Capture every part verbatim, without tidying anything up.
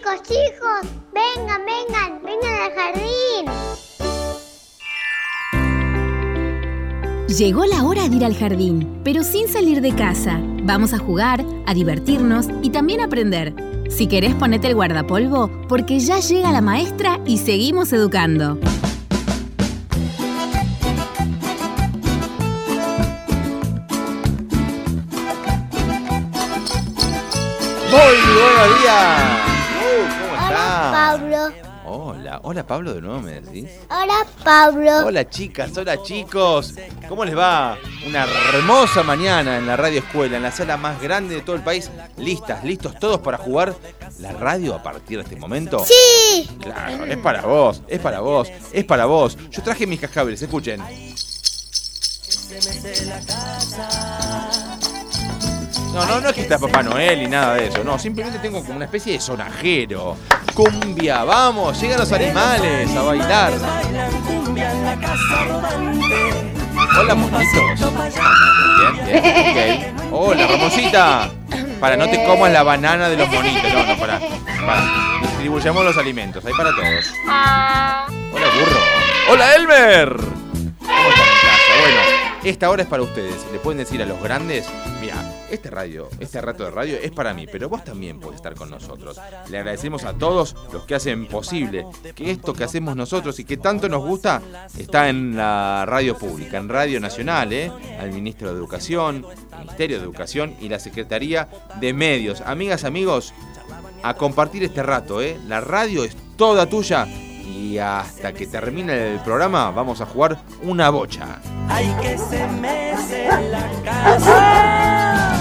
Chicos, chicos, vengan, vengan, vengan al jardín. Llegó la hora de ir al jardín, pero sin salir de casa. Vamos a jugar, a divertirnos y también a aprender. Si querés, ponete el guardapolvo, porque ya llega la maestra y seguimos educando. Muy buenos días. Uh, ¿Cómo Hola, estás? Pablo. Hola, hola Pablo de nuevo, ¿me decís? Hola, Pablo. Hola chicas, hola chicos. ¿Cómo les va? Una hermosa mañana en la radio escuela, en la sala más grande de todo el país. ¿Listas, listos todos para jugar la radio a partir de este momento? Sí. Claro, es para vos, es para vos, es para vos. Yo traje mis cascabeles, escuchen. No, no, no es que está Papá Noel y nada de eso, no, simplemente tengo como una especie de sonajero. Cumbia, vamos, llegan los animales a bailar. Hola, monitos. Bien, bien, ok. Hola, Ramosita. Para, no te comas la banana de los monitos. No, no, para. Para. Distribuyamos los alimentos, ahí para todos. Hola, burro. Hola, Elmer. ¿Cómo están en casa? Bueno, esta hora es para ustedes. Le pueden decir a los grandes, mira, este radio, este rato de radio es para mí, pero vos también podés estar con nosotros. Le agradecemos a todos los que hacen posible que esto que hacemos nosotros y que tanto nos gusta está en la radio pública, en Radio Nacional, ¿eh? Al Ministro de Educación, Ministerio de Educación y la Secretaría de Medios. Amigas, amigos, a compartir este rato, ¿eh? La radio es toda tuya. Y hasta que termine el programa vamos a jugar una bocha. Hay que se mece la casa.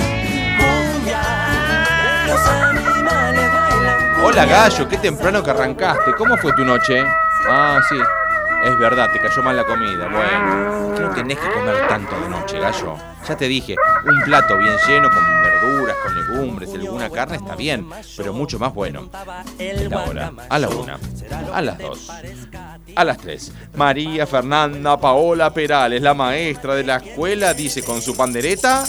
Los animales bailan. Hola Gallo, qué temprano que arrancaste. ¿Cómo fue tu noche? Ah, sí. Es verdad, te cayó mal la comida. Bueno, ¿qué no tenés que comer tanto de noche, Gallo? Ya te dije, un plato bien lleno con verduras, con legumbres y alguna carne está bien, pero mucho más bueno. Esta hora, a la una, a las dos, a las tres. María Fernanda Paola Perales, la maestra de la escuela, dice con su pandereta.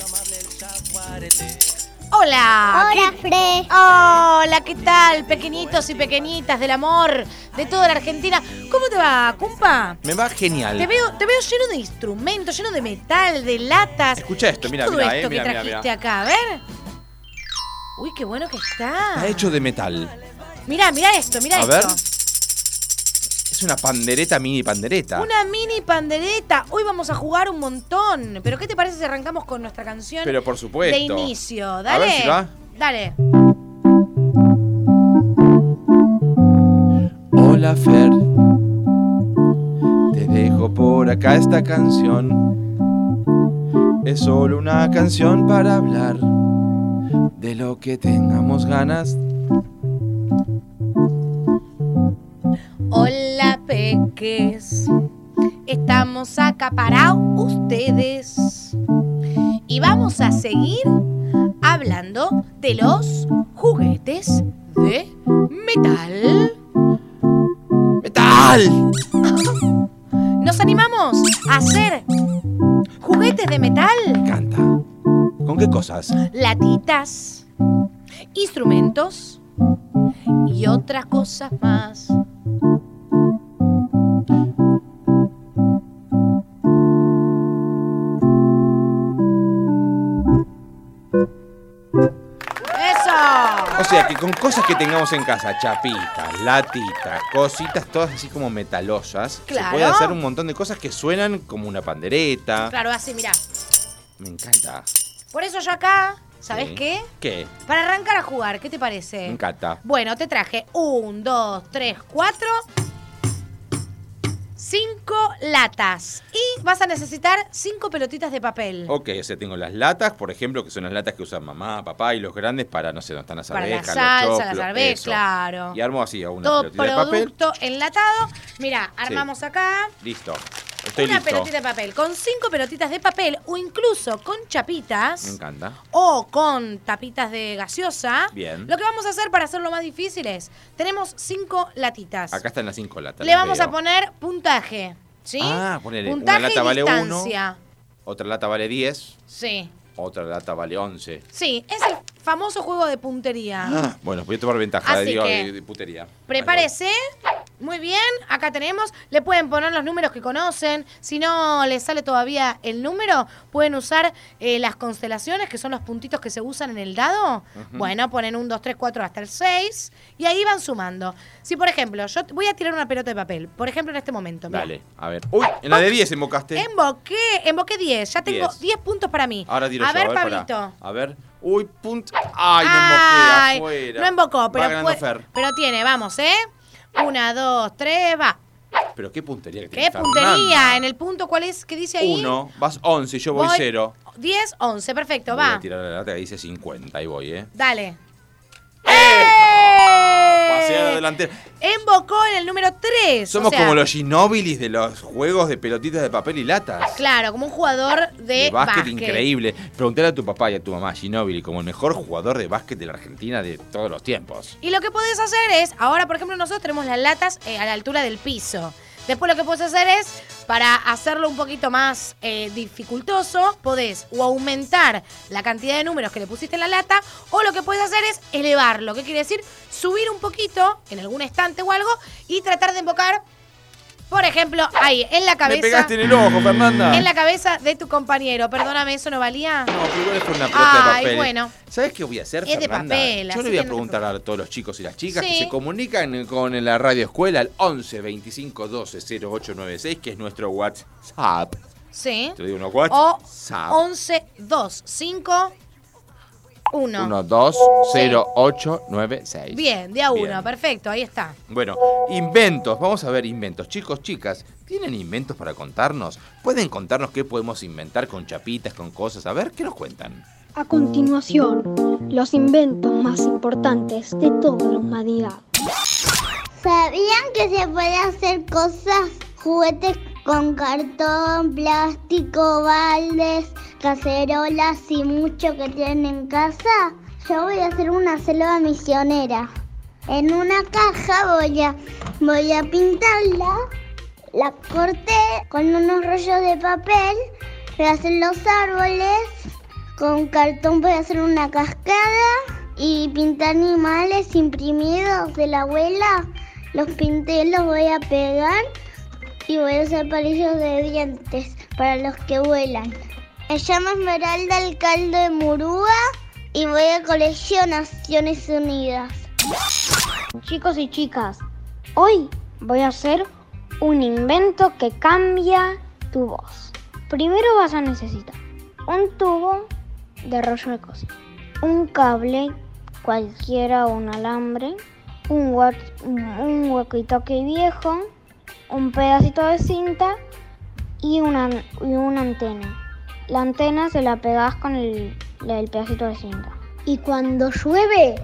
Hola. Hola, ¿qué- Fred. Hola, ¿qué tal? Pequeñitos y pequeñitas del amor de toda la Argentina. ¿Cómo te va, cumpa? Me va genial. Te veo, te veo lleno de instrumentos, lleno de metal, de latas. Escucha esto, ¿Qué mira, es todo mira, esto eh, mira, que mira, trajiste mira. acá? A ver. Uy, qué bueno que está. Está hecho de metal. Mirá, mirá esto, mirá A esto. ver. Es una pandereta, mini pandereta. Una mini pandereta. Hoy vamos a jugar un montón. Pero ¿qué te parece si arrancamos con nuestra canción Pero por supuesto. de inicio? A Dale. ver si va. Dale. Hola Fer, te dejo por acá esta canción. Es solo una canción para hablar de lo que tengamos ganas. Hola, peques. Estamos acá para ustedes. Y vamos a seguir hablando de los juguetes de metal. ¡Metal! ¿Nos animamos a hacer juguetes de metal? Canta. ¿Con qué cosas? Latitas, instrumentos y otras cosas más. ¡Eso! O sea que con cosas que tengamos en casa, chapitas, latitas, cositas todas así como metalosas, Claro. se puede hacer un montón de cosas que suenan como una pandereta. Claro, así, mirá. Me encanta. Por eso yo acá, ¿sabés Sí. qué? ¿Qué? Para arrancar a jugar, ¿qué te parece? Me encanta. Bueno, te traje un, dos, tres, cuatro, cinco latas. Y vas a necesitar cinco pelotitas de papel. Ok, o sea, tengo las latas, por ejemplo, que son las latas que usan mamá, papá y los grandes para, no sé, donde están las Para la arvejas, salsa, los las choclos, arvejas, eso. claro. Y armo así a una Todo pelotita de papel. producto enlatado. Mira, armamos acá Listo. Estoy una listo. pelotita de papel. Con cinco pelotitas de papel o incluso con chapitas. Me encanta. O con tapitas de gaseosa. Bien. Lo que vamos a hacer para hacerlo más difícil es, tenemos cinco latitas. Acá están las cinco latas. Le las vamos veo. a poner puntaje, ¿sí? Ah, ponele. Puntaje Una lata y vale uno. distancia. Otra lata vale diez. Sí. Otra lata vale once. Sí, es el famoso juego de puntería. Ah, bueno, voy a tomar ventaja Así digo, que, de, de putería. Prepárese. Muy bien, acá tenemos. Le pueden poner los números que conocen. Si no les sale todavía el número, pueden usar eh, las constelaciones, que son los puntitos que se usan en el dado. Uh-huh. Bueno, ponen un, dos, tres, cuatro hasta el seis. Y ahí van sumando. Si, por ejemplo, yo voy a tirar una pelota de papel. Por ejemplo, en este momento. Mirá. Dale, a ver. Uy, en la de diez embocaste. Emboqué, emboqué diez. Ya tengo diez puntos para mí. Ahora tiro a yo, ver, a ver, Pablito. pará. A ver. Uy, punto. Ay, me Ay, emboqué afuera. no embocó, pero, Va ganando puede- Fer. pero tiene, vamos, ¿eh? Una, dos, tres, va. Pero qué puntería que ¿Qué tiene puntería? Fernanda. En el punto, ¿cuál es? ¿Qué dice ahí? Uno, vas once, yo voy, Voy cero. diez, once, perfecto, Voy va. a tirar la lata que dice cincuenta, ahí voy, ¿eh? Dale. Pasé a la delantera. Embocó en el número tres. Somos o sea, como los Ginobilis de los juegos de pelotitas de papel y latas. Claro, como un jugador de, De básquet, básquet. increíble. Preguntale a tu papá y a tu mamá, Ginóbili, como el mejor jugador de básquet de la Argentina de todos los tiempos. Y lo que podés hacer es, ahora por ejemplo nosotros tenemos las latas eh, a la altura del piso. Después lo que podés hacer es, para hacerlo un poquito más eh, dificultoso, podés o aumentar la cantidad de números que le pusiste en la lata, o lo que podés hacer es elevarlo. ¿Qué quiere decir? Subir un poquito en algún estante o algo y tratar de embocar, por ejemplo, ahí, en la cabeza. Me pegaste en el ojo, Fernanda. En la cabeza de tu compañero. Perdóname, ¿eso no valía? No, pero igual es una pelota de Ay, papel. bueno. ¿Sabes qué voy a hacer, Es de Fernanda? papel, Yo así le voy a que no te preguntar a todos los chicos y las chicas Sí. que se comunican con la radio escuela al once veinticinco doce cero ocho noventa y seis, que es nuestro WhatsApp. Sí. Te digo uno O WhatsApp. once dos cinco uno. uno dos cero ocho nueve seis. Bien, de a Bien. uno, perfecto, ahí está. Bueno, inventos, vamos a ver inventos. Chicos, chicas, ¿tienen inventos para contarnos? ¿Pueden contarnos qué podemos inventar con chapitas, con cosas? A ver, ¿qué nos cuentan? A continuación, los inventos más importantes de toda la humanidad. ¿Sabían que se puede hacer cosas, juguetes con cartón, plástico, baldes, cacerolas y mucho que tienen en casa? Yo voy a hacer una selva misionera. En una caja voy a, voy a pintarla, la corté con unos rollos de papel, voy a hacer los árboles, con cartón voy a hacer una cascada y pintar animales imprimidos de la abuela. Los pinté, los voy a pegar y voy a usar palillos de dientes para los que vuelan. Me llamo Esmeralda Alcalde de Murúa y voy al Colegio Naciones Unidas. Chicos y chicas, hoy voy a hacer un invento que cambia tu voz. Primero vas a necesitar un tubo de rollo de cocina, un cable cualquiera, un alambre, un, hue- un walkie-talkie viejo, un pedacito de cinta y una, y una antena. La antena se la pegás con el, el pedacito de cinta. Y cuando llueve,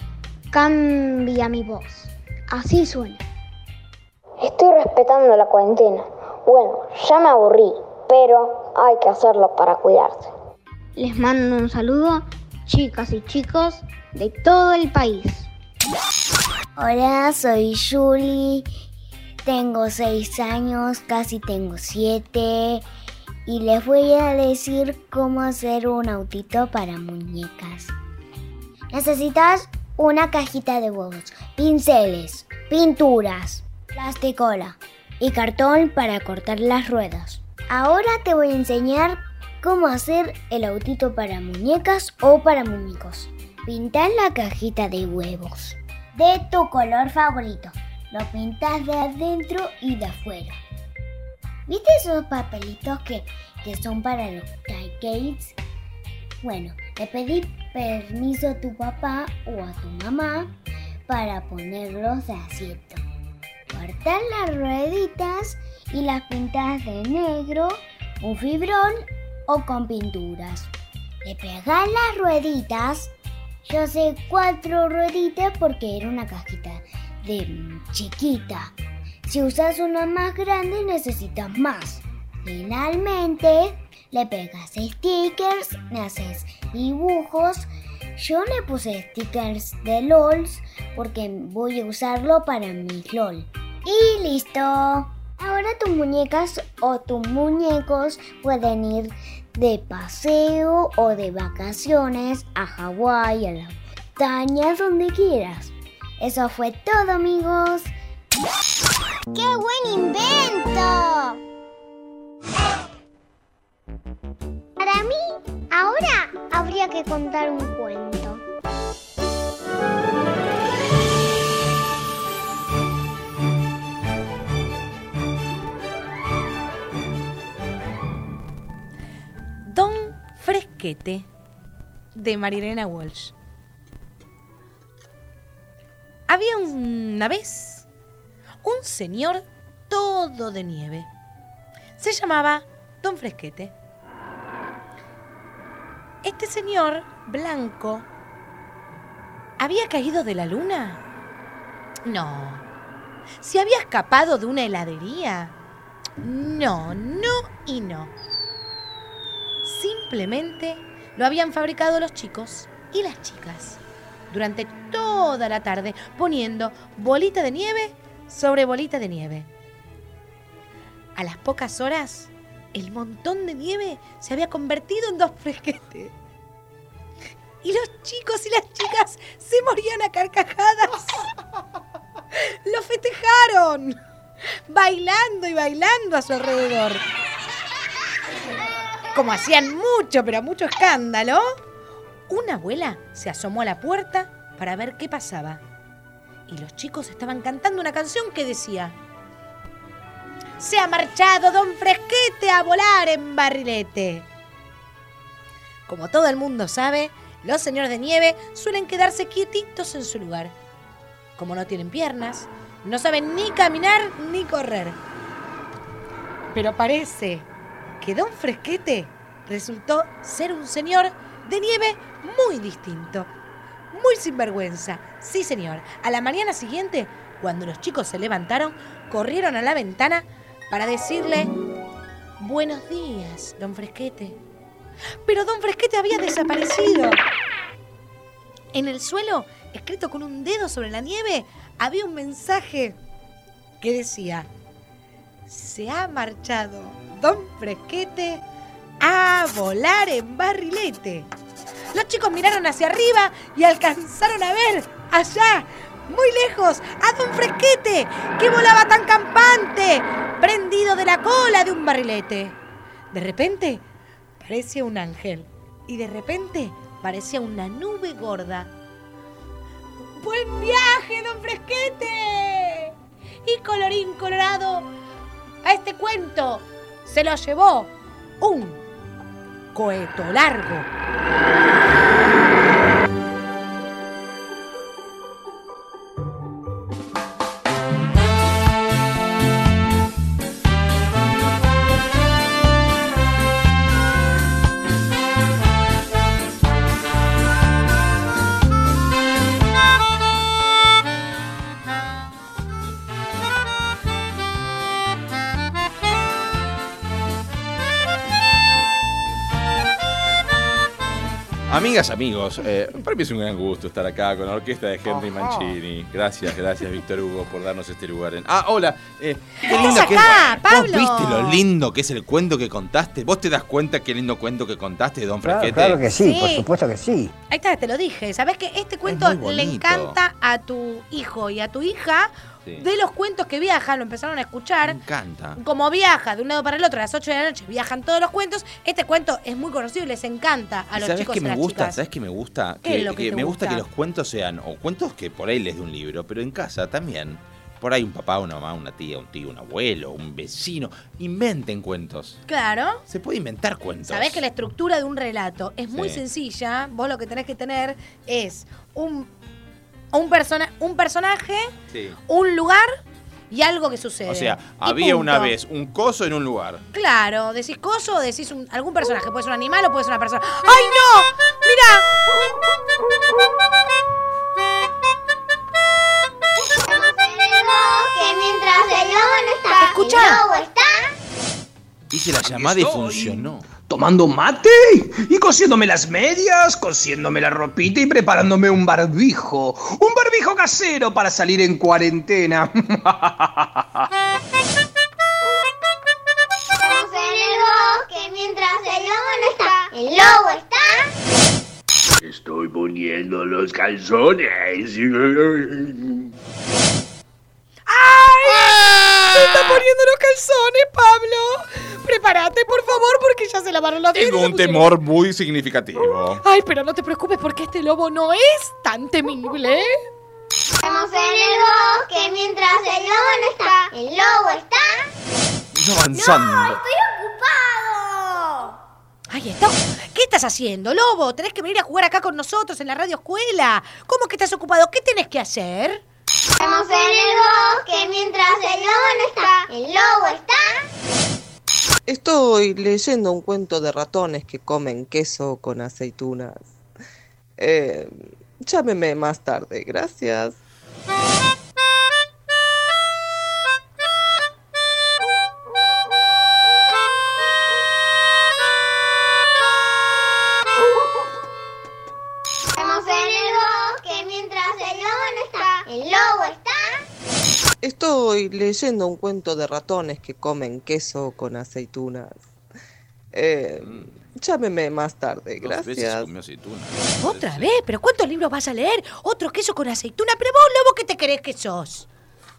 cambia mi voz. Así suena. Estoy respetando la cuarentena. Bueno, ya me aburrí, pero hay que hacerlo para cuidarse. Les mando un saludo, chicas y chicos de todo el país. Hola, soy Julie, tengo seis años, casi tengo siete, y les voy a decir cómo hacer un autito para muñecas. Necesitas una cajita de huevos, pinceles, pinturas, plasticola y cartón para cortar las ruedas. Ahora te voy a enseñar cómo hacer el autito para muñecas o para muñecos. Pintar la cajita de huevos de tu color favorito. Lo pintas de adentro y de afuera. ¿Viste esos papelitos que, que son para los tailgates? Bueno, le pedí permiso a tu papá o a tu mamá para ponerlos de asiento. Cortar las rueditas y las pintas de negro, un fibrón o con pinturas. Le pegas las rueditas. Yo sé cuatro rueditas porque era una cajita de chiquita. Si usas una más grande necesitas más. Finalmente le pegas stickers, le haces dibujos. Yo le puse stickers de LOLs porque voy a usarlo para mis LOL. Y listo. Ahora tus muñecas o tus muñecos pueden ir de paseo o de vacaciones a Hawái, a la montaña, donde quieras. Eso fue todo, amigos. ¡Qué buen invento! Para mí, ahora habría que contar un cuento. Don Fresquete, de Marilena Walsh. Había una vez un señor todo de nieve. Se llamaba Don Fresquete. Este señor blanco ¿había caído de la luna? No. ¿Se había escapado de una heladería? No, no y no. Simplemente lo habían fabricado los chicos y las chicas durante toda la tarde, poniendo bolita de nieve sobre bolita de nieve. A las pocas horas, el montón de nieve se había convertido en Don Fresquete. Y los chicos y las chicas se morían a carcajadas. ¡Lo festejaron! Bailando y bailando a su alrededor. Como hacían mucho, pero mucho escándalo, una abuela se asomó a la puerta para ver qué pasaba. Y los chicos estaban cantando una canción que decía: «Se ha marchado Don Fresquete a volar en barrilete». Como todo el mundo sabe, los señores de nieve suelen quedarse quietitos en su lugar. Como no tienen piernas, no saben ni caminar ni correr. Pero parece que Don Fresquete resultó ser un señor de nieve muy distinto, muy sinvergüenza. Sí, señor. A la mañana siguiente, cuando los chicos se levantaron, corrieron a la ventana para decirle: «Buenos días, Don Fresquete». Pero Don Fresquete había desaparecido. En el suelo, escrito con un dedo sobre la nieve, había un mensaje que decía: «Se ha marchado Don Fresquete a volar en barrilete». Los chicos miraron hacia arriba y alcanzaron a ver allá, muy lejos, a Don Fresquete, que volaba tan campante, prendido de la cola de un barrilete. De repente parecía un ángel y de repente parecía una nube gorda. ¡Buen viaje, Don Fresquete! Y colorín colorado, a este cuento se lo llevó un coheto largo. Amigas, amigos, eh, para mí es un gran gusto estar acá con la orquesta de Henry Mancini. Gracias, gracias, Víctor Hugo, por darnos este lugar. En... Ah, hola. Eh, qué lindo ¿Estás que acá, es... Pablo? ¿Vos viste lo lindo que es el cuento que contaste? ¿Vos te das cuenta qué lindo cuento que contaste, Don Claro, Fresquete? claro que sí, Sí. por supuesto que sí. Ahí está, te lo dije. ¿Sabés que este cuento muy le bonito. encanta a tu hijo y a tu hija? Sí. De los cuentos que viajan, lo empezaron a Me escuchar. encanta. Como viaja de un lado para el otro a las ocho de la noche, viajan todos los cuentos. Este cuento es muy conocido y les encanta a los ¿Sabés chicos qué y me las gusta? chicas. ¿Sabés qué me gusta? ¿Qué es lo que te me gusta gusta? que los cuentos sean, o cuentos que por ahí les de un libro, pero en casa también. Por ahí un papá, una mamá, una tía, un tío, un abuelo, un vecino. Inventen cuentos. Claro. Se puede inventar cuentos. Sabés que la estructura de un relato es muy Sí. sencilla. Vos lo que tenés que tener es un, un, persona, un personaje, Sí. un lugar y algo que sucede. O sea, Y había punto. una vez un coso en un lugar. Claro, decís coso o decís un- algún personaje. Puede ser un animal o puede ser una persona. ¡Ay, no! ¡Mira! Que mientras el lobo no está, ¿Escuchá? el lobo está. Hice la llamada y funcionó. Tomando mate y cosiéndome las medias, cosiéndome la ropita y preparándome un barbijo. Un barbijo casero para salir en cuarentena. Estamos en el bosque mientras el lobo no lobo está... Estoy poniendo los calzones. ¡Se está poniendo los calzones, Pablo! Prepárate, por favor, porque ya se lavaron los dientes. Tengo un temor muy significativo. Ay, pero no te preocupes porque este lobo no es tan temible. Estamos en el bosque mientras el lobo no está. El lobo está... No avanzando. ¡No, estoy ocupado! Ay, está. ¿Qué estás haciendo, lobo? Tenés que venir a jugar acá con nosotros en la radio escuela. ¿Cómo que estás ocupado? ¿Qué tenés que hacer? Estamos en el bosque mientras el lobo no está. El lobo está... Estoy leyendo un cuento de ratones que comen queso con aceitunas. Eh, llámeme más tarde, gracias. Estamos en el bosque mientras el lobo no está. El lobo está... Estoy leyendo un cuento de ratones que comen queso con aceitunas. Eh, llámeme más tarde, Dos veces gracias. comió aceituna. ¿Otra vez? ¿Pero cuántos libros vas a leer? ¿Otro queso con aceituna? ¿Pero vos, lobo, qué te crees que sos?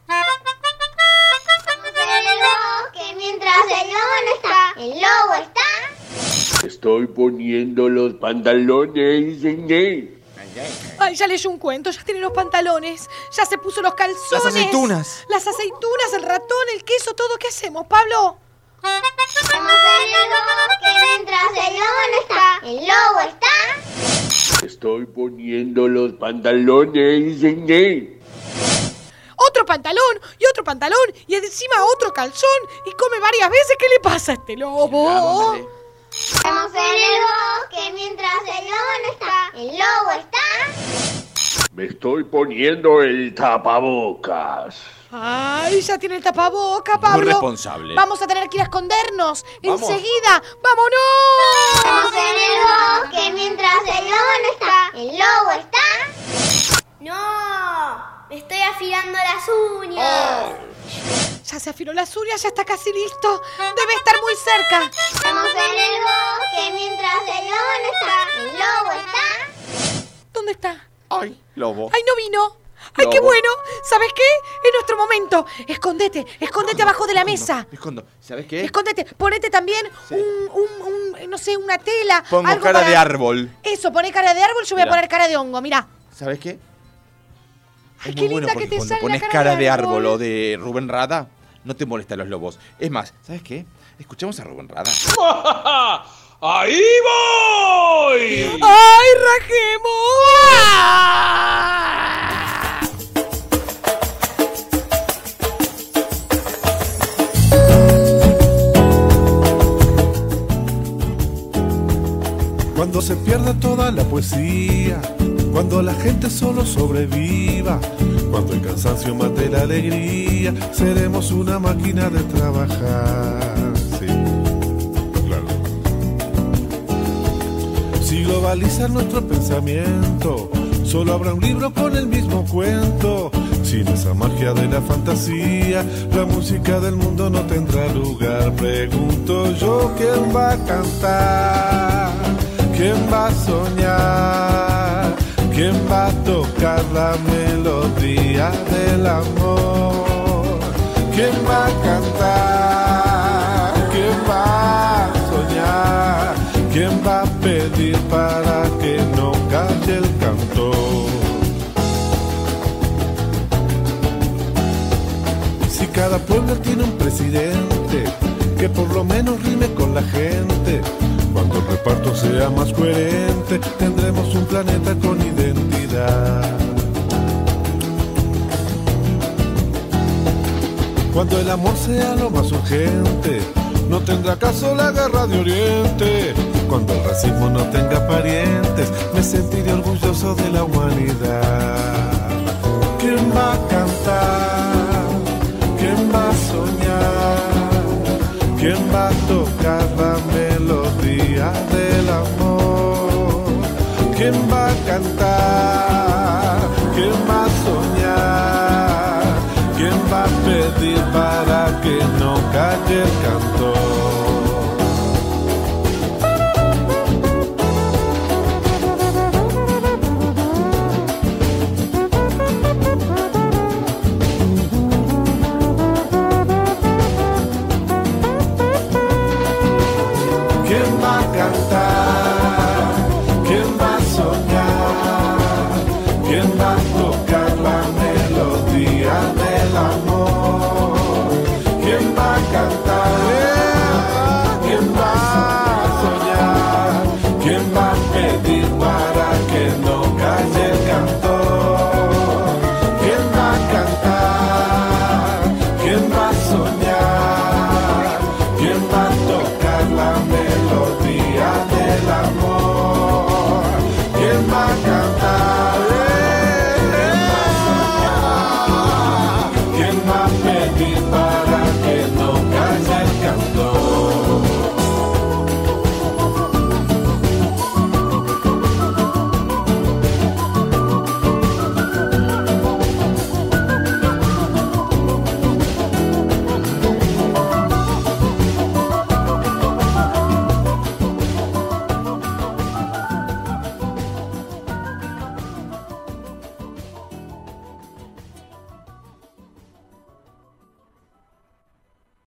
Estamos en el bosque mientras el lobo no está. El lobo está... Estoy poniendo los pantalones. Ay, ya leyó un cuento, ya tiene los pantalones, ya se puso los calzones. Las aceitunas. Las aceitunas, el ratón, el queso, todo. ¿Qué hacemos, Pablo? Estamos en el bosque mientras el lobo no está. El lobo está... Estoy poniendo los pantalones. Otro pantalón y otro pantalón y encima otro calzón y come varias veces. ¿Qué le pasa a este lobo? Estamos en el bosque mientras el lobo no está. El lobo está... Me estoy poniendo el tapabocas. Ay, ya tiene el tapaboca, Pablo. Muy responsable. Vamos a tener que ir a escondernos. Vamos. Enseguida. ¡Vámonos! Estamos en el bosque mientras el lobo no está. El lobo está... ¡No! Me estoy afilando las uñas. Ya se afiló las uñas, ya está casi listo. Debe estar muy cerca. Estamos en el bosque mientras el lobo no está. El lobo está... ¿Dónde está? Ay, lobo. ¡Ay, no vino! ¡Ay, Lobo. qué bueno! ¿Sabes qué? Es nuestro momento. Escóndete, escóndete abajo de la mesa. Me escondo. ¿Sabes qué? Escóndete, ponete también Sí. un, un, un, no sé, una tela. Pongo algo cara para- de árbol. Eso, poné cara de árbol, yo voy Mirá. a poner cara de hongo, mirá. ¿Sabes qué? Ay, Es qué muy bueno linda porque que te cuando sale pones la cara de árbol. árbol o de Rubén Rada, no te molestan los lobos. Es más, ¿sabes qué? Escuchemos a Rubén Rada. ¡Ahí voy! ¡Ay, rajemos! Cuando se pierda toda la poesía, cuando la gente solo sobreviva, cuando el cansancio mate la alegría, seremos una máquina de trabajar. Sí, claro. Si globalizan nuestro pensamiento, solo habrá un libro con el mismo cuento. Sin esa magia de la fantasía, la música del mundo no tendrá lugar. Pregunto yo, ¿quién va a cantar? ¿Quién va a soñar? ¿Quién va a tocar la melodía del amor? ¿Quién va a cantar? ¿Quién va a soñar? ¿Quién va a pedir para que no calle el cantor? Si cada pueblo tiene un presidente que por lo menos rime con la gente, cuando el reparto sea más coherente, tendremos un planeta con identidad. Cuando el amor sea lo más urgente, no tendrá caso la guerra de Oriente. Cuando el racismo no tenga parientes, me sentiré orgulloso de la humanidad. ¿Quién va a cantar? ¿Quién va a soñar? ¿Quién va a tocar la melodía del amor? ¿Quién va a cantar? ¿Quién va a soñar? ¿Quién va a pedir para que no calle el cantor? tocarla.